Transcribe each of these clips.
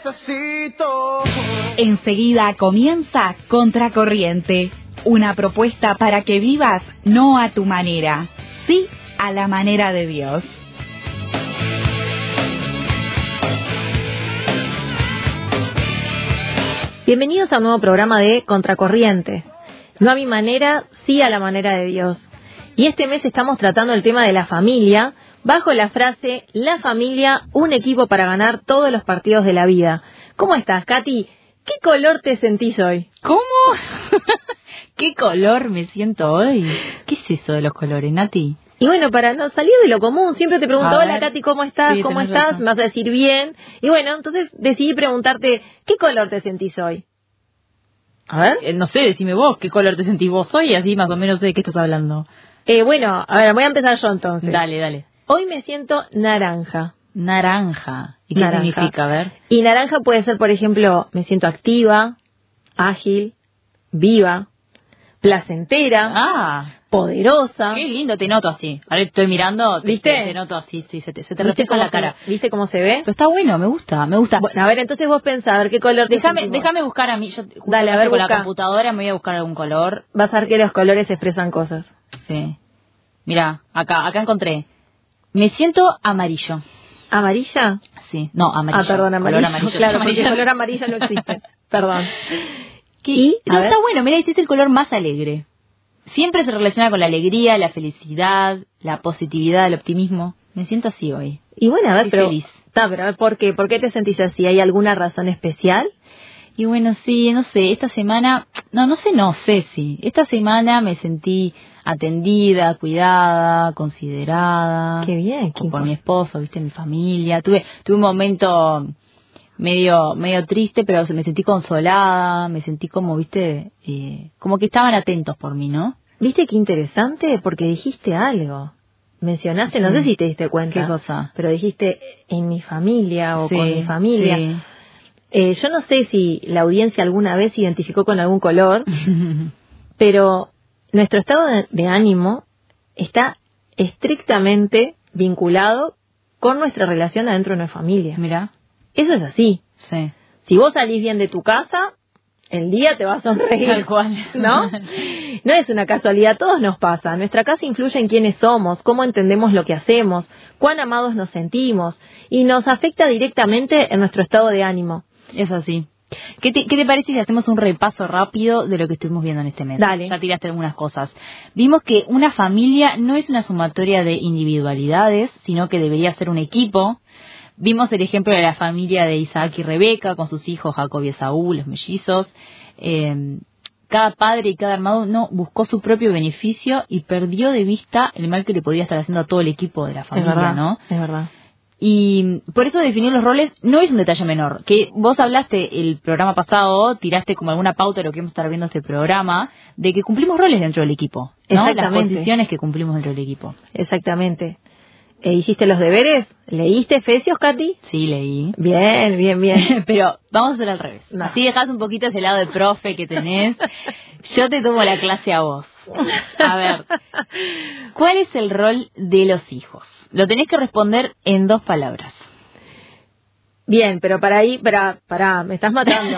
necesito. Enseguida comienza Contracorriente, una propuesta para que vivas no a tu manera, sí a la manera de Dios. Bienvenidos a un nuevo programa de Contracorriente. No a mi manera, sí a la manera de Dios. Y este mes estamos tratando el tema de la familia, bajo la frase, la familia, un equipo para ganar todos los partidos de la vida. ¿Cómo estás, Katy? ¿Qué color te sentís hoy? ¿Cómo? ¿Qué color me siento hoy? ¿Qué es eso de los colores, Nati? Y bueno, para no salir de lo común, siempre te pregunto, hola Katy, ¿cómo estás? Sí, ¿Cómo estás? Razón. Me vas a decir bien. Y bueno, entonces decidí preguntarte, ¿qué color te sentís hoy? A ver. No sé, decime vos, ¿qué color te sentís vos hoy? Así más o menos sé de qué estás hablando. Bueno, a ver, voy a empezar yo entonces. Dale. Hoy me siento naranja. Naranja. ¿Y qué Naranja. significa? A ver. Y naranja puede ser, por ejemplo, me siento activa, ágil, viva, placentera, poderosa. Qué lindo, te noto así. Ahora estoy mirando, ¿Viste? Te noto así, sí, se te refleja la cara. ¿Viste cómo se ve? Pero está bueno, me gusta. Bueno, a ver, entonces vos pensá, a ver qué color te sentís vos. Déjame buscar a mí. Yo Dale, a ver, con busca. la computadora me voy a buscar algún color. Vas a ver que los colores expresan cosas. Sí. Mirá, acá encontré. Me siento amarillo. ¿Amarilla? Sí, no, amarillo. Ah, perdón, amarillo. Color amarillo. Claro, porque el color amarillo no existe. Perdón. No, está bueno, mirá, este es el color más alegre. Siempre se relaciona con la alegría, la felicidad, la positividad, el optimismo. Me siento así hoy. Y bueno, a ver, Estoy feliz. pero a ver, ¿por qué? ¿Por qué te sentís así? ¿Hay alguna razón especial? Y bueno, sí, no sé, esta semana, no sé si. Esta semana me sentí atendida, cuidada, considerada. Qué bien. Por mi esposo, viste, mi familia. Tuve un momento medio triste, pero me sentí consolada, me sentí como, viste, como que estaban atentos por mí, ¿no? ¿Viste qué interesante? Porque dijiste algo. Mencionaste, no sé si te diste cuenta. ¿Qué cosa? Pero dijiste en mi familia o con mi familia. Sí. Yo no sé si la audiencia alguna vez se identificó con algún color, pero nuestro estado de ánimo está estrictamente vinculado con nuestra relación adentro de nuestra familia. Mirá. Eso es así. Sí. Si vos salís bien de tu casa, el día te va a sonreír. Tal cual. ¿No? No es una casualidad, a todos nos pasa. Nuestra casa influye en quiénes somos, cómo entendemos lo que hacemos, cuán amados nos sentimos y nos afecta directamente en nuestro estado de ánimo. Es así. ¿Qué te parece si hacemos un repaso rápido de lo que estuvimos viendo en este mes? Dale. Ya tiraste algunas cosas. Vimos que una familia no es una sumatoria de individualidades, sino que debería ser un equipo. Vimos el ejemplo de la familia de Isaac y Rebeca, con sus hijos Jacob y Esaú, los mellizos. Cada padre y cada hermano buscó su propio beneficio y perdió de vista el mal que le podía estar haciendo a todo el equipo de la familia, es verdad, ¿no? Es verdad. Y por eso definir los roles no es un detalle menor. Que vos hablaste el programa pasado, tiraste como alguna pauta de lo que vamos a estar viendo este programa, de que cumplimos roles dentro del equipo, ¿no? Exactamente. Las posiciones que cumplimos dentro del equipo. Exactamente. ¿Hiciste los deberes? ¿Leíste Efesios, Katy? Sí, leí. Bien. Pero vamos a hacer al revés. No. Así dejás un poquito ese lado de profe que tenés. Yo te tomo la clase a vos. A ver, ¿cuál es el rol de los hijos? Lo tenés que responder en 2 palabras. Bien, pero pará, me estás matando.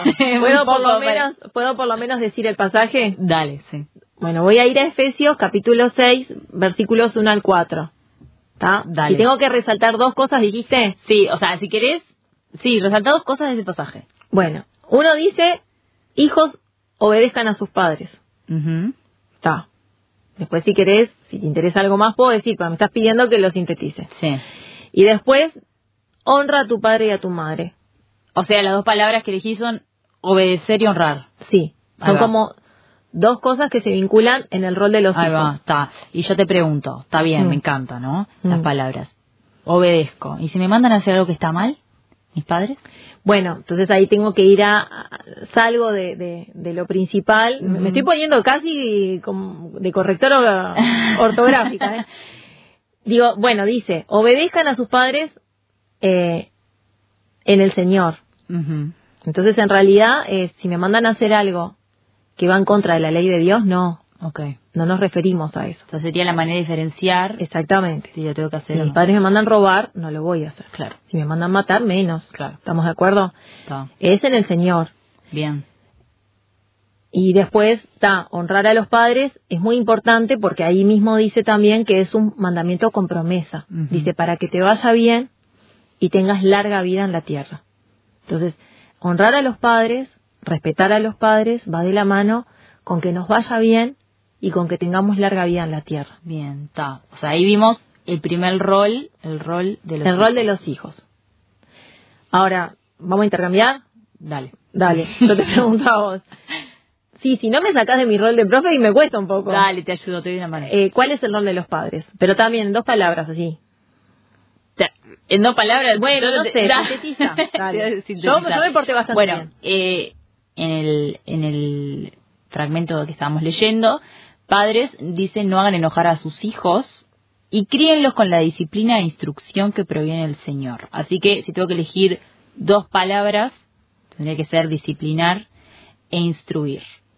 ¿Puedo por lo menos decir el pasaje? Dale, sí. Bueno, voy a ir a Efesios capítulo 6, versículos 1 al 4. ¿Está? Dale. Y tengo que resaltar 2 cosas, ¿dijiste? Sí, o sea, si querés, sí, resalta 2 cosas de ese pasaje. Bueno, uno dice, hijos obedezcan a sus padres. Está. Después, si querés, si te interesa algo más, puedo decir, pero me estás pidiendo que lo sintetice. Sí. Y después, honra a tu padre y a tu madre. O sea, las 2 palabras que elegí son obedecer y honrar. Sí, son como 2 cosas que se vinculan en el rol de los Ahí hijos. va, está. Y yo te pregunto, está bien, me encanta, ¿no? Las palabras. Obedezco. ¿Y si me mandan a hacer algo que está mal, mis padres? Bueno, entonces ahí tengo que ir salgo de lo principal. Me estoy poniendo casi como de correctora ortográfica, ¿eh? Digo, bueno, dice, obedezcan a sus padres en el Señor. Entonces, en realidad, si me mandan a hacer algo que va en contra de la ley de Dios, no. Okay. No nos referimos a eso. O sea, sería la manera de diferenciar. Exactamente. Si yo tengo que hacer. Si mis padres me mandan robar, no lo voy a hacer. Claro. Si me mandan matar, menos. Claro. ¿Estamos de acuerdo? Está. Es en el Señor. Bien. Y después, honrar a los padres es muy importante porque ahí mismo dice también que es un mandamiento con promesa. Uh-huh. Dice, para que te vaya bien y tengas larga vida en la tierra. Entonces, honrar a los padres, respetar a los padres, va de la mano con que nos vaya bien y con que tengamos larga vida en la tierra. Bien, está. O sea, ahí vimos el primer rol, el rol de los hijos. Rol de los hijos. Ahora, ¿vamos a intercambiar? Dale, yo te pregunto a vos. Sí, si no me sacás de mi rol de profe y me cuesta un poco. Dale, te ayudo, te doy una mano. ¿Cuál es el rol de los padres? Pero también en 2 palabras, así. En 2 palabras. Bueno, no sé, sintetiza. Yo me porté bastante bien. En el fragmento que estábamos leyendo, padres dicen no hagan enojar a sus hijos y críenlos con la disciplina e instrucción que proviene del Señor. Así que si tengo que elegir 2 palabras, tendría que ser disciplinar e instruir.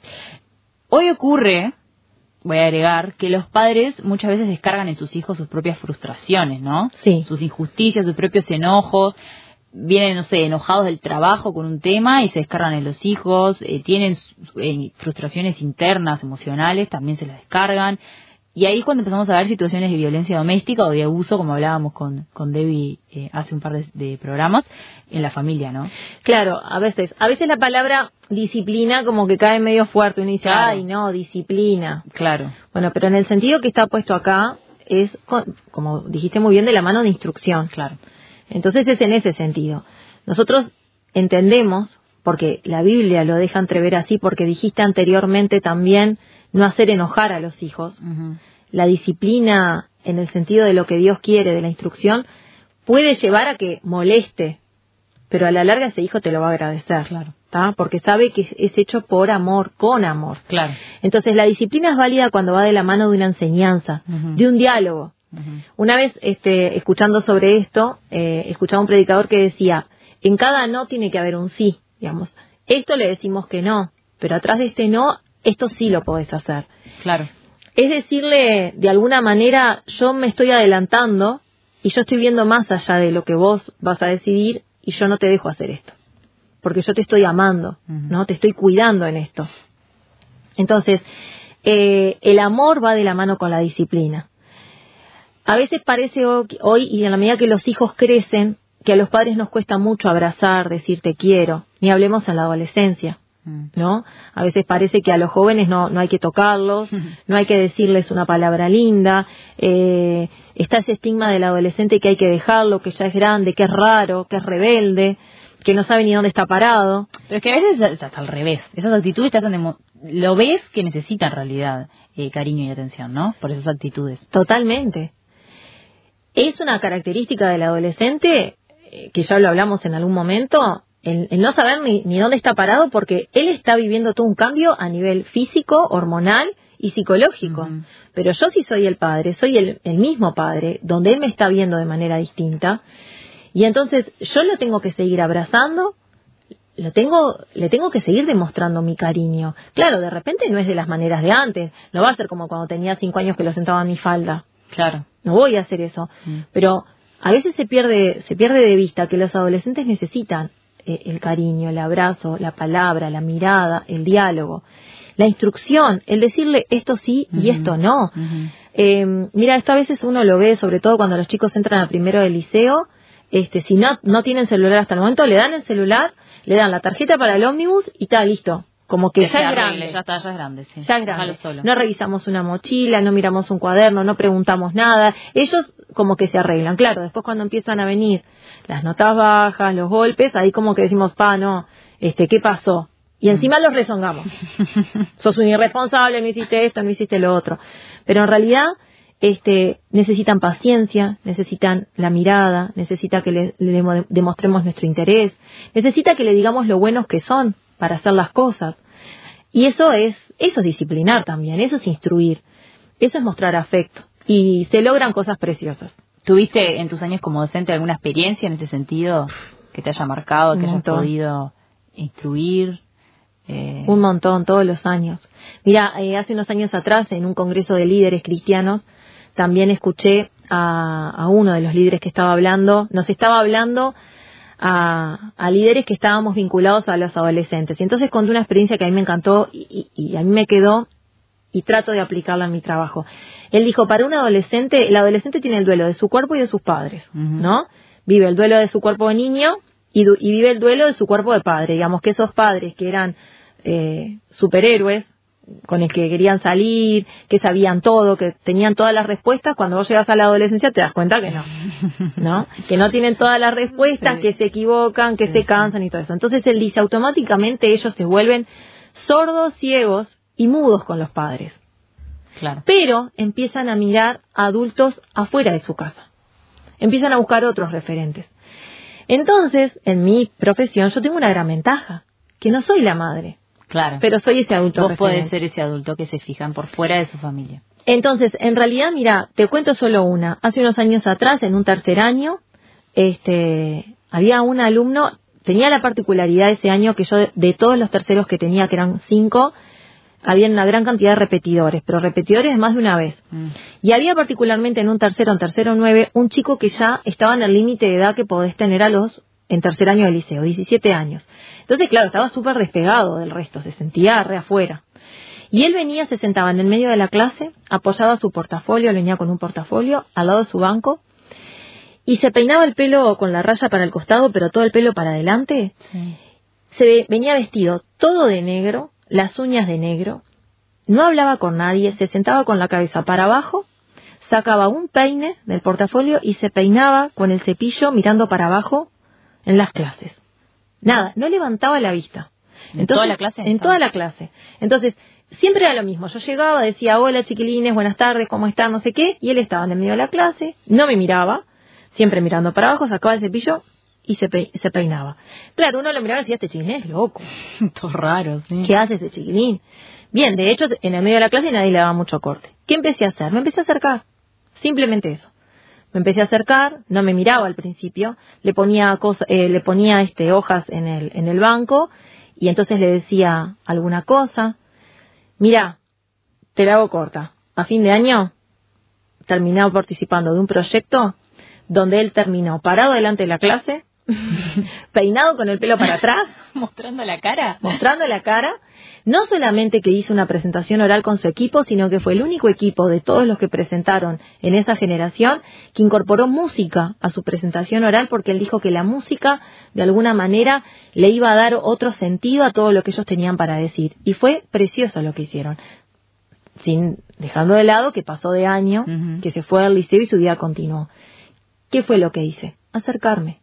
Hoy ocurre, voy a agregar, que los padres muchas veces descargan en sus hijos sus propias frustraciones, ¿no? Sí. Sus injusticias, sus propios enojos. Vienen, no sé, enojados del trabajo con un tema y se descargan en los hijos. Tienen frustraciones internas, emocionales, también se las descargan. Y ahí es cuando empezamos a ver situaciones de violencia doméstica o de abuso, como hablábamos con Debbie hace un par de programas, en la familia, ¿no? Claro, a veces la palabra disciplina como que cae medio fuerte. Uno dice, claro. Ay, no, disciplina. Claro. Bueno, pero en el sentido que está puesto acá es, como dijiste muy bien, de la mano de instrucción. Claro. Entonces es en ese sentido. Nosotros entendemos, porque la Biblia lo deja entrever así, porque dijiste anteriormente también no hacer enojar a los hijos. Uh-huh. La disciplina, en el sentido de lo que Dios quiere, de la instrucción, puede llevar a que moleste, pero a la larga ese hijo te lo va a agradecer. Claro. ¿tá? Porque sabe que es hecho por amor, con amor. Claro. Entonces la disciplina es válida cuando va de la mano de una enseñanza, uh-huh. de un diálogo. Uh-huh. Una vez, escuchando sobre esto, escuchaba un predicador que decía, en cada no tiene que haber un sí, digamos. Esto le decimos que no, pero atrás de este no, esto sí lo podés hacer. Claro. Es decirle, de alguna manera, yo me estoy adelantando y yo estoy viendo más allá de lo que vos vas a decidir y yo no te dejo hacer esto. Porque yo te estoy amando, uh-huh. ¿no? Te estoy cuidando en esto. Entonces, el amor va de la mano con la disciplina. A veces parece hoy, y en la medida que los hijos crecen, que a los padres nos cuesta mucho abrazar, decir te quiero, ni hablemos en la adolescencia, ¿no? A veces parece que a los jóvenes no hay que tocarlos, no hay que decirles una palabra linda, está ese estigma del adolescente que hay que dejarlo, que ya es grande, que es raro, que es rebelde, que no sabe ni dónde está parado. Pero es que a veces es hasta al revés, esas actitudes te hacen lo ves que necesita en realidad cariño y atención, ¿no? Por esas actitudes. Totalmente. Es una característica del adolescente, que ya lo hablamos en algún momento, el no saber ni dónde está parado, porque él está viviendo todo un cambio a nivel físico, hormonal y psicológico. Uh-huh. Pero yo sí soy el padre, soy el mismo padre, donde él me está viendo de manera distinta, y entonces yo lo tengo que seguir abrazando, le tengo que seguir demostrando mi cariño. Claro, de repente no es de las maneras de antes, no va a ser como cuando tenía 5 años que lo sentaba en mi falda. Claro. No voy a hacer eso. Pero a veces se pierde de vista que los adolescentes necesitan el cariño, el abrazo, la palabra, la mirada, el diálogo, la instrucción, el decirle esto sí y esto no. Mira, esto a veces uno lo ve, sobre todo cuando los chicos entran a primero del liceo, si no tienen celular hasta el momento, le dan el celular, le dan la tarjeta para el ómnibus y está listo. Como que ya es grande. Ya es grande, sí. Ya es grande. No revisamos una mochila, no miramos un cuaderno, no preguntamos nada. Ellos como que se arreglan. Claro, después cuando empiezan a venir las notas bajas, los golpes, ahí como que decimos, no, ¿qué pasó? Y encima los rezongamos. Sos un irresponsable, no hiciste esto, no hiciste lo otro. Pero en realidad, necesitan paciencia, necesitan la mirada, necesita que le demostremos nuestro interés, necesita que le digamos lo buenos que son para hacer las cosas. Y eso es disciplinar también, eso es instruir, eso es mostrar afecto. Y se logran cosas preciosas. ¿Tuviste en tus años como docente alguna experiencia en ese sentido que te haya marcado, que hayas podido instruir Un montón, todos los años. Mira, hace unos años atrás, en un congreso de líderes cristianos, también escuché a uno de los líderes que estaba hablando, nos estaba hablando a líderes que estábamos vinculados a los adolescentes. Y entonces contó una experiencia que a mí me encantó y a mí me quedó y trato de aplicarla en mi trabajo. Él dijo, para un adolescente, el adolescente tiene el duelo de su cuerpo y de sus padres, ¿no? Vive el duelo de su cuerpo de niño y vive el duelo de su cuerpo de padre. Digamos que esos padres que eran superhéroes, con el que querían salir, que sabían todo, que tenían todas las respuestas, cuando vos llegas a la adolescencia te das cuenta que no, que no tienen todas las respuestas, que se equivocan, que se cansan y todo eso. Entonces él dice, automáticamente ellos se vuelven sordos, ciegos y mudos con los padres. Claro. Pero empiezan a mirar a adultos afuera de su casa. Empiezan a buscar otros referentes. Entonces, en mi profesión yo tengo una gran ventaja, que no soy la madre. Claro. Pero soy ese adulto Vos referente. podés ser ese adulto que se fijan por fuera de su familia. Entonces, en realidad, mira, te cuento solo una. Hace unos años atrás, en un tercer año, había un alumno, tenía la particularidad ese año que yo, de todos los terceros que tenía, que eran 5, había una gran cantidad de repetidores, pero repetidores más de una vez. Y había particularmente en tercero 9, un chico que ya estaba en el límite de edad que podés tener en tercer año de liceo, 17 años. Entonces, claro, estaba súper despegado del resto, se sentía re afuera. Y él venía, se sentaba en el medio de la clase, apoyaba su portafolio, él venía con un portafolio al lado de su banco, y se peinaba el pelo con la raya para el costado, pero todo el pelo para adelante. Sí. Venía vestido todo de negro, las uñas de negro, no hablaba con nadie, se sentaba con la cabeza para abajo, sacaba un peine del portafolio y se peinaba con el cepillo mirando para abajo en las clases. Nada, no levantaba la vista. ¿En toda la clase? En toda la clase. Entonces, siempre era lo mismo. Yo llegaba, decía, hola chiquilines, buenas tardes, ¿cómo están? No sé qué. Y él estaba en el medio de la clase, no me miraba, siempre mirando para abajo, sacaba el cepillo y se peinaba. Claro, uno lo miraba y decía, este chiquilín es loco. Todo raro, sí. ¿Qué hace ese chiquilín? Bien, de hecho, en el medio de la clase nadie le daba mucho corte. ¿Qué empecé a hacer? Me empecé a acercar. Simplemente eso. Me empecé a acercar, no me miraba al principio, le ponía hojas en el banco y entonces le decía alguna cosa. Mira, te la hago corta. A fin de año terminaba participando de un proyecto donde él terminó parado delante de la clase, peinado con el pelo para atrás, mostrando la cara, no solamente que hizo una presentación oral con su equipo, sino que fue el único equipo de todos los que presentaron en esa generación que incorporó música a su presentación oral, porque él dijo que la música de alguna manera le iba a dar otro sentido a todo lo que ellos tenían para decir, y fue precioso lo que hicieron, dejando de lado que pasó de año, que se fue al liceo y su vida continuó. ¿Qué fue lo que hice? Acercarme.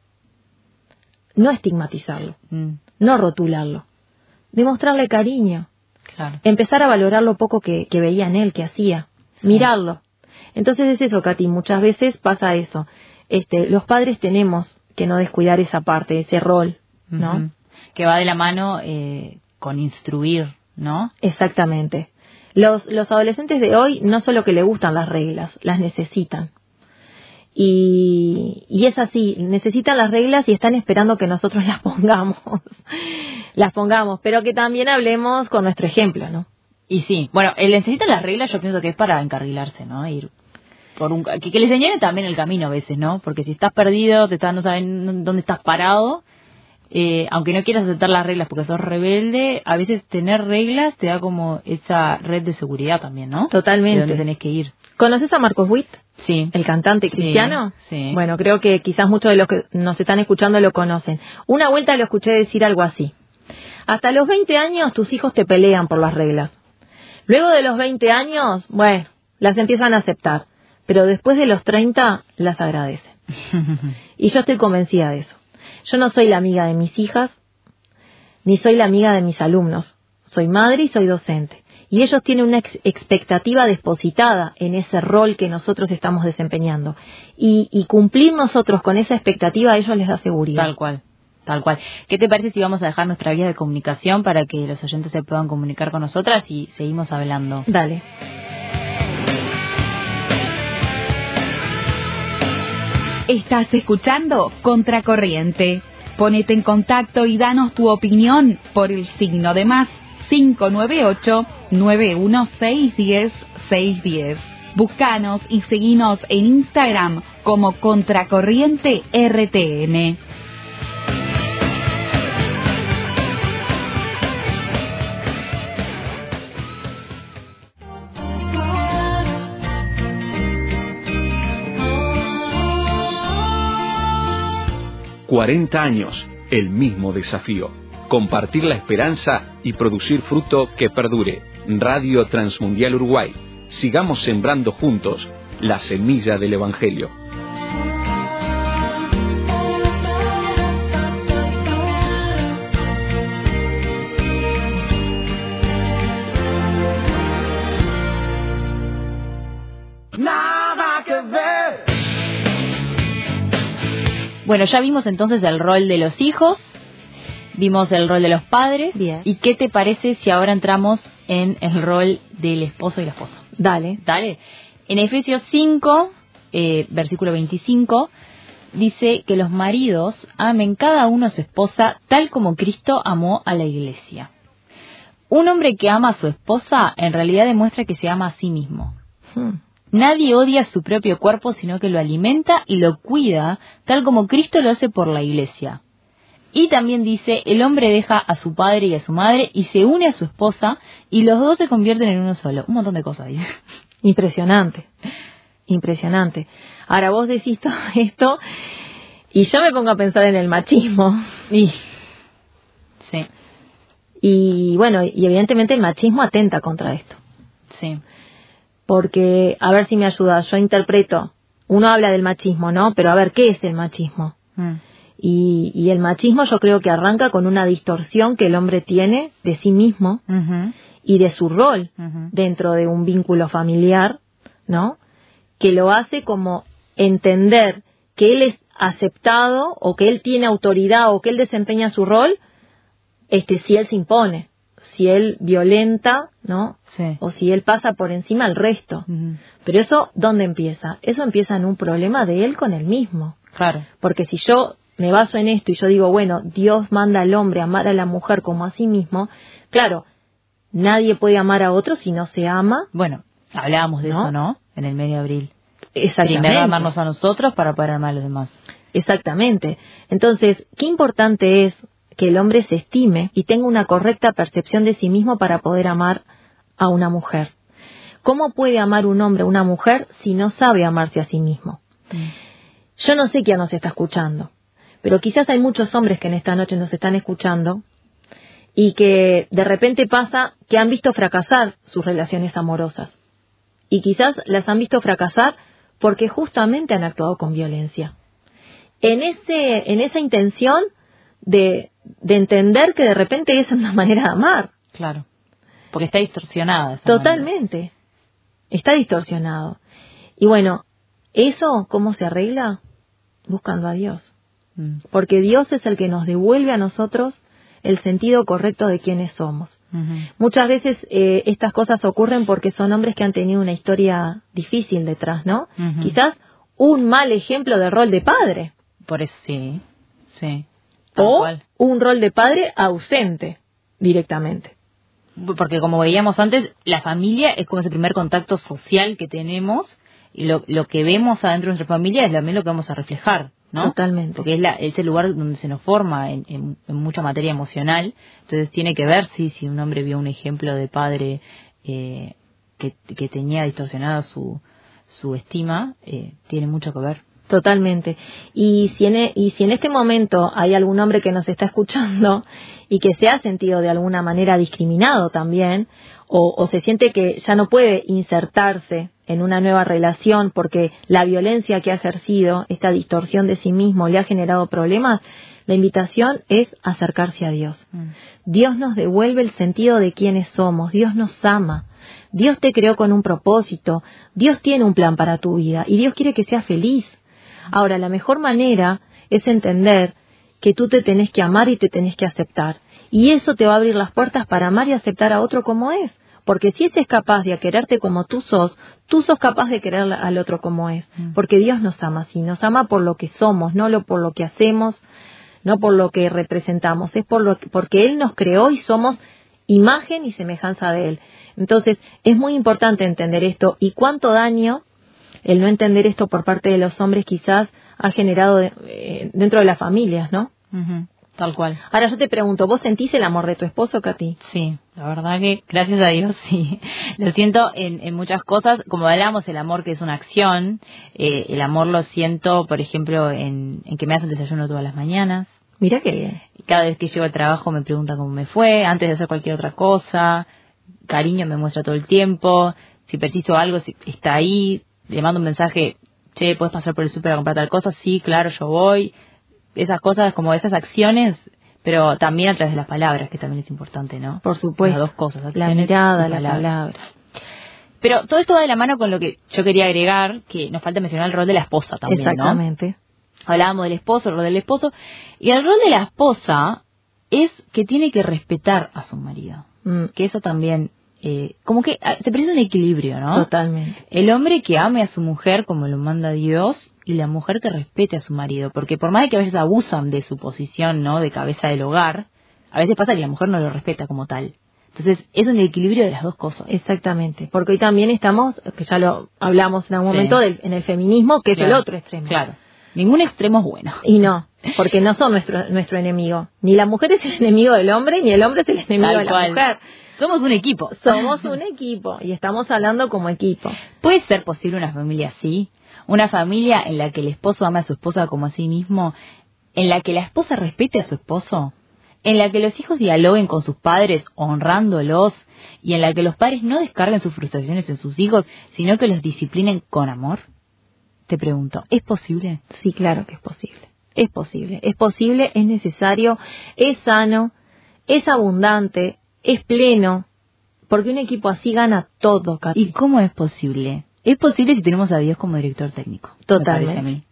No estigmatizarlo, no rotularlo, demostrarle cariño, claro. Empezar a valorar lo poco que veía en él, que hacía, mirarlo. Entonces es eso, Katy, muchas veces pasa eso. Los padres tenemos que no descuidar esa parte, ese rol, ¿no? Que va de la mano con instruir, ¿no? Exactamente. Los adolescentes de hoy no solo que le gustan las reglas, las necesitan. Y es así, necesitan las reglas y están esperando que nosotros las pongamos, pero que también hablemos con nuestro ejemplo, ¿no? Y sí, bueno, el necesitan las reglas yo pienso que es para encarrilarse, ¿no? Ir por que les señalen también el camino a veces, ¿no? Porque si estás perdido, no saben dónde estás parado, aunque no quieras aceptar las reglas porque sos rebelde, a veces tener reglas te da como esa red de seguridad también, ¿no? Totalmente. De dónde tenés que ir. ¿Conoces a Marcos Witt? Sí. ¿El cantante cristiano? Sí. Bueno, creo que quizás muchos de los que nos están escuchando lo conocen. Una vuelta lo escuché decir algo así. Hasta los 20 años tus hijos te pelean por las reglas. Luego de los 20 años, bueno, las empiezan a aceptar. Pero después de los 30, las agradecen. Y yo estoy convencida de eso. Yo no soy la amiga de mis hijas, ni soy la amiga de mis alumnos. Soy madre y soy docente. Y ellos tienen una expectativa depositada en ese rol que nosotros estamos desempeñando. Y cumplir nosotros con esa expectativa a ellos les da seguridad. Tal cual. ¿Qué te parece si vamos a dejar nuestra vía de comunicación para que los oyentes se puedan comunicar con nosotras y seguimos hablando? Dale. Estás escuchando Contracorriente Ponete en contacto y danos tu opinión por el signo de más 598-916-10-610. Búscanos y seguinos en Instagram como Contracorriente RTM. ...40 años, el mismo desafío. Compartir la esperanza y producir fruto que perdure. Radio Transmundial Uruguay. Sigamos sembrando juntos la semilla del Evangelio. Nada que ver. Bueno, ya vimos entonces el rol de los hijos, vimos el rol de los padres. Bien. ¿Y qué te parece si ahora entramos en el rol del esposo y la esposa? Dale. En Efesios 5, versículo 25, dice que los maridos amen cada uno a su esposa tal como Cristo amó a la iglesia. Un hombre que ama a su esposa en realidad demuestra que se ama a sí mismo. Nadie odia su propio cuerpo, sino que lo alimenta y lo cuida, tal como Cristo lo hace por la iglesia. Y también dice, el hombre deja a su padre y a su madre y se une a su esposa y los dos se convierten en uno solo. Un montón de cosas dice. Impresionante. Ahora vos decís todo esto y yo me pongo a pensar en el machismo. Sí. Y bueno, y evidentemente el machismo atenta contra esto. Sí. Porque, a ver si me ayudas, yo interpreto, uno habla del machismo, ¿no? Pero a ver, ¿qué es el machismo? Y el machismo yo creo que arranca con una distorsión que el hombre tiene de sí mismo y de su rol dentro de un vínculo familiar, ¿no? Que lo hace como entender que él es aceptado o que él tiene autoridad o que él desempeña su rol, si él se impone, si él violenta, ¿no? Sí. O si él pasa por encima al resto. Pero eso, ¿dónde empieza? Eso empieza en un problema de él con él mismo. Claro. Porque si yo me baso en esto y yo digo, bueno, Dios manda al hombre a amar a la mujer como a sí mismo, claro, nadie puede amar a otro si no se ama. Bueno, hablábamos de eso, ¿no? En el mes de abril. Exactamente. Primero amarnos a nosotros para poder amar a los demás. Exactamente. Entonces, qué importante es que el hombre se estime y tenga una correcta percepción de sí mismo para poder amar a una mujer. ¿Cómo puede amar un hombre a una mujer si no sabe amarse a sí mismo? Yo no sé quién nos está escuchando, pero quizás hay muchos hombres que en esta noche nos están escuchando y que de repente pasa que han visto fracasar sus relaciones amorosas. Y quizás las han visto fracasar porque justamente han actuado con violencia. En esa intención de entender que de repente esa es una manera de amar. Claro, porque está distorsionada. Totalmente, manera. Está distorsionado. Y bueno, ¿eso cómo se arregla? Buscando a Dios. Porque Dios es el que nos devuelve a nosotros el sentido correcto de quiénes somos. Muchas veces estas cosas ocurren porque son hombres que han tenido una historia difícil detrás, ¿no? Quizás un mal ejemplo de rol de padre. Por eso sí. O un rol de padre ausente directamente. Porque como veíamos antes, la familia es como ese primer contacto social que tenemos y lo que vemos adentro de nuestra familia es también lo que vamos a reflejar, ¿no? Totalmente. Porque es el lugar donde se nos forma en mucha materia emocional. Entonces tiene que ver si un hombre vio un ejemplo de padre que tenía distorsionada su estima, tiene mucho que ver. Totalmente. Y si en este momento hay algún hombre que nos está escuchando y que se ha sentido de alguna manera discriminado también, o se siente que ya no puede insertarse en una nueva relación porque la violencia que ha ejercido, esta distorsión de sí mismo, le ha generado problemas, la invitación es acercarse a Dios. Dios nos devuelve el sentido de quiénes somos, Dios nos ama, Dios te creó con un propósito, Dios tiene un plan para tu vida y Dios quiere que seas feliz. Ahora, la mejor manera es entender que tú te tenés que amar y te tenés que aceptar. Y eso te va a abrir las puertas para amar y aceptar a otro como es. Porque si ese es capaz de quererte como tú sos capaz de querer al otro como es. Porque Dios nos ama así, nos ama por lo que somos, no por lo que hacemos, no por lo que representamos, es porque Él nos creó y somos imagen y semejanza de Él. Entonces, es muy importante entender esto, y cuánto daño el no entender esto por parte de los hombres quizás ha generado dentro de las familias, ¿no? Uh-huh. Tal cual. Ahora yo te pregunto, ¿vos sentís el amor de tu esposo, Katy? Sí, la verdad que gracias a Dios sí. Lo siento en muchas cosas, como hablamos, el amor que es una acción, el amor lo siento, por ejemplo, en que me hacen desayuno todas las mañanas. Mira qué bien. Cada vez que llego al trabajo me pregunta cómo me fue, antes de hacer cualquier otra cosa, cariño me muestra todo el tiempo, si preciso algo, si está ahí, le mando un mensaje, che, ¿puedes pasar por el súper a comprar tal cosa? Sí, claro, yo voy. Esas cosas, como esas acciones, pero también a través de las palabras, que también es importante, ¿no? Por supuesto. Las dos cosas, la mirada, la palabra. Pero todo esto va de la mano con lo que yo quería agregar, que nos falta mencionar el rol de la esposa también, exactamente, ¿no? Hablábamos del esposo, el rol del esposo, y el rol de la esposa es que tiene que respetar a su marido, que eso también, como que se precisa un equilibrio, ¿no? Totalmente. El hombre que ame a su mujer como lo manda Dios, y la mujer que respete a su marido, porque por más de que a veces abusan de su posición, ¿no?, de cabeza del hogar, a veces pasa que la mujer no lo respeta como tal. Entonces, es un equilibrio de las dos cosas. Exactamente, porque hoy también estamos, que ya lo hablamos en algún momento, en el feminismo, que claro, es el otro extremo. Claro, ningún extremo es bueno. Y no, porque no son nuestro enemigo. Ni la mujer es el enemigo del hombre, ni el hombre es el enemigo tal de la cual. mujer. Somos un equipo. Somos un equipo, y estamos hablando como equipo. ¿Puede ser posible una familia así? Una familia en la que el esposo ama a su esposa como a sí mismo, en la que la esposa respete a su esposo, en la que los hijos dialoguen con sus padres honrándolos, y en la que los padres no descarguen sus frustraciones en sus hijos, sino que los disciplinen con amor. Te pregunto, ¿es posible? Sí, claro que es posible. Es posible, es necesario, es sano, es abundante, es pleno, porque un equipo así gana todo, Katy. ¿Y cómo es posible? Es posible si tenemos a Dios como director técnico. Totalmente.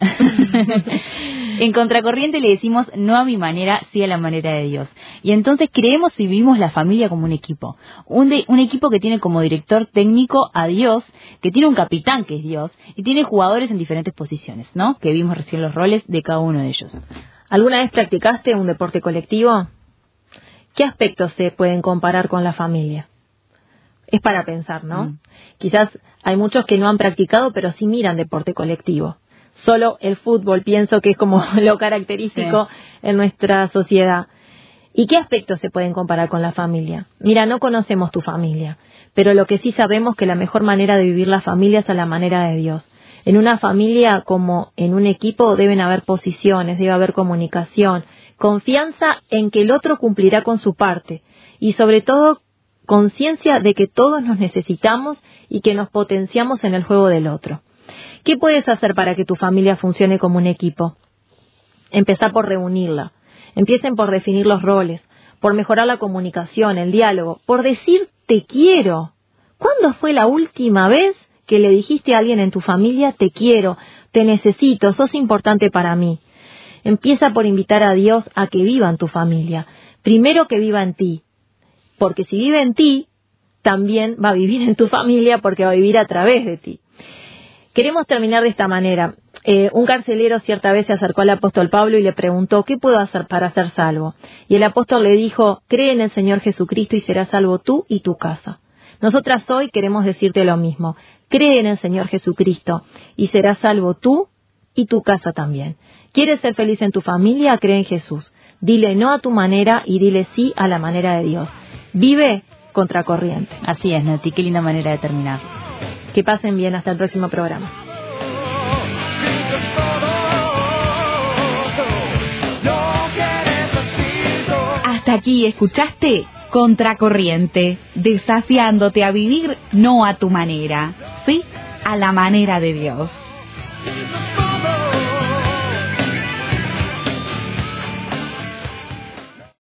En Contracorriente le decimos no a mi manera, sí a la manera de Dios. Y entonces creemos y vivimos la familia como un equipo. Un equipo que tiene como director técnico a Dios, que tiene un capitán que es Dios, y tiene jugadores en diferentes posiciones, ¿no? Que vimos recién los roles de cada uno de ellos. ¿Alguna vez practicaste un deporte colectivo? ¿Qué aspectos se pueden comparar con la familia? Es para pensar, ¿no? Quizás hay muchos que no han practicado, pero sí miran deporte colectivo. Solo el fútbol pienso que es como lo característico en nuestra sociedad. ¿Y qué aspectos se pueden comparar con la familia? Mira, no conocemos tu familia, pero lo que sí sabemos que la mejor manera de vivir la familia es a la manera de Dios. En una familia como en un equipo deben haber posiciones, debe haber comunicación, confianza en que el otro cumplirá con su parte y sobre todo conciencia de que todos nos necesitamos y que nos potenciamos en el juego del otro. ¿Qué puedes hacer para que tu familia funcione como un equipo? Empezá por reunirla. Empiecen por definir los roles, por mejorar la comunicación, el diálogo, por decir te quiero. ¿Cuándo fue la última vez que le dijiste a alguien en tu familia te quiero, te necesito, sos importante para mí? Empieza por invitar a Dios a que viva en tu familia. Primero que viva en ti. Porque si vive en ti, también va a vivir en tu familia porque va a vivir a través de ti. Queremos terminar de esta manera. Un carcelero cierta vez se acercó al apóstol Pablo y le preguntó, ¿qué puedo hacer para ser salvo? Y el apóstol le dijo, cree en el Señor Jesucristo y serás salvo tú y tu casa. Nosotras hoy queremos decirte lo mismo. Cree en el Señor Jesucristo y serás salvo tú y tu casa también. ¿Quieres ser feliz en tu familia? Cree en Jesús. Dile no a tu manera y dile sí a la manera de Dios. Vive contracorriente. Así es, Nati, qué linda manera de terminar. Que pasen bien, hasta el próximo programa. Hasta aquí escuchaste Contracorriente, desafiándote a vivir no a tu manera, sí a la manera de Dios.